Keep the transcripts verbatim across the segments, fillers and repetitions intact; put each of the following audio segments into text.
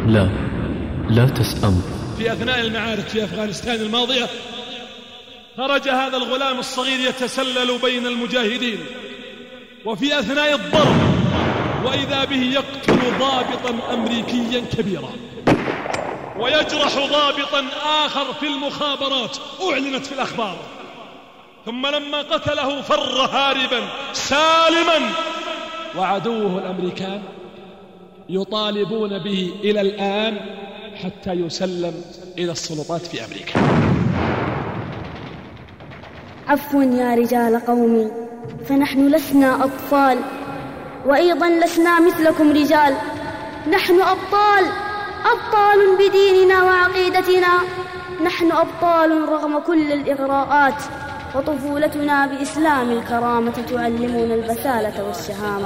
لا لا تسأم. في أثناء المعارك في أفغانستان الماضية خرج هذا الغلام الصغير يتسلل بين المجاهدين، وفي أثناء الضرب وإذا به يقتل ضابطا أمريكيا كبيرا ويجرح ضابطا آخر في المخابرات أعلنت في الأخبار. ثم لما قتله فر هاربا سالما، وعدوه الأمريكان يطالبون به إلى الآن حتى يسلم إلى السلطات في أمريكا. عفوا يا رجال قومي، فنحن لسنا أطفال، وأيضا لسنا مثلكم رجال. نحن أبطال، أبطال بديننا وعقيدتنا. نحن أبطال رغم كل الإغراءات، وطفولتنا بإسلام الكرامة تعلمنا البسالة والشهامة.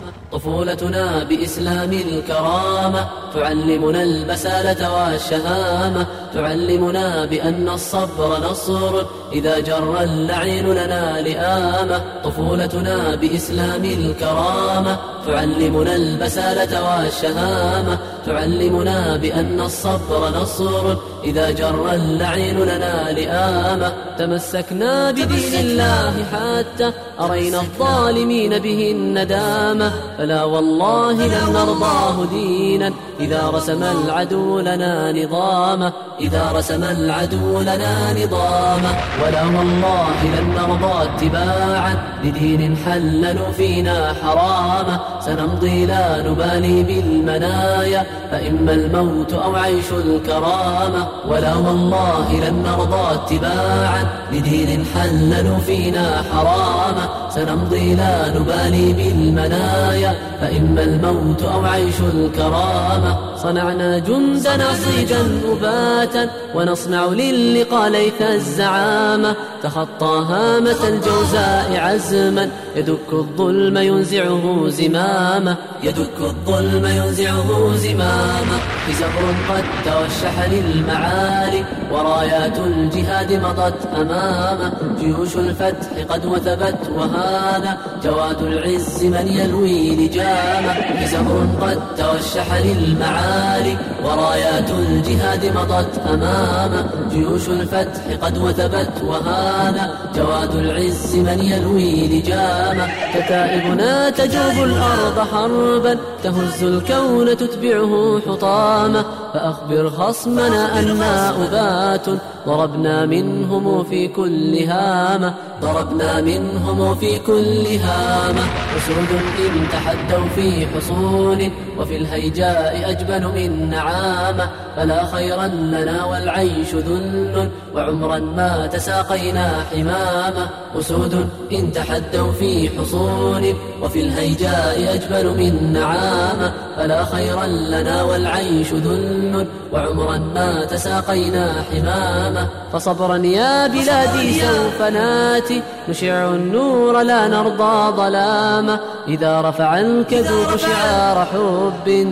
طفولتنا بإسلام الكرامة تعلمنا البسالة والشهامة، تعلمنا بأن الصبر نصر إذا جر اللعين لنا لئامة. طفولتنا بإسلام الكرامة تعلمنا البسالة والشهامة، تعلمنا بأن الصبر نصر إذا جر اللعين لنا لئامة. تمسكنا بدين الله حتى أرينا الظالمين به الندامة، فلا والله لن نرضاه دينا إذا رسم العدو لنا نظاما، إذا رسم العدو لنا نظاما. ولا والله لن نرضى اتباعا لدين حللوا فينا حراما. سنمضي لا نبالي بالمنايا، فإما الموت أو عيش الكرامة. ولا والله لن نرضى اتباعا لدين حللوا فينا حراما. سنمضي لا نبالي بالمنايا، فإما الموت أو عيش الكرامة. صنعنا جندنا صيدا أباتا، ونصنع للقى ليث الزعامة. تخطى هامة الجوزاء عزما، يدك الظلم ينزعه زمامة، يدك الظلم ينزعه زمامة. بزهر قد توشح للمعالي، ورايات الجهاد مضت أمامه. جيوش الفتح قد وثبت وهانا، جواد العز من يلوي لجامه. بزهر قد توشح للمعالي، ورايات الجهاد مضت أمامه. جيوش الفتح قد وثبت وهانا، جواد العز من يلوي لجامه. كتائبنا تجوب الأرض حربا، تهز الكون تتبعه حطامة. فأخبر خصمنا أنا أبات، ضربنا منهم في كل هامة، ضربنا منهم في كل هامة. أسود إن تحدوا في حصون، وفي الهيجاء أجبن من نعامة. فلا خيرا لنا والعيش ذل، وعمرا ما تساقينا حمامة. أسود إن تحدوا في حصون، وفي الهيجاء أجبن من نعامة. فلا خيرا لنا والعيش ذل، وعمرا ما تساقينا حمامة. فصبرا يا بلادي سوف ناتي، نشع النور لا نرضى ظلامة. إذا رفع الكذوب شعار حب،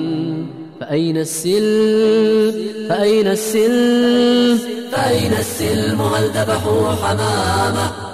فأين السلم، فأين السلم، فأين السلم هل ذبحوا حمامة.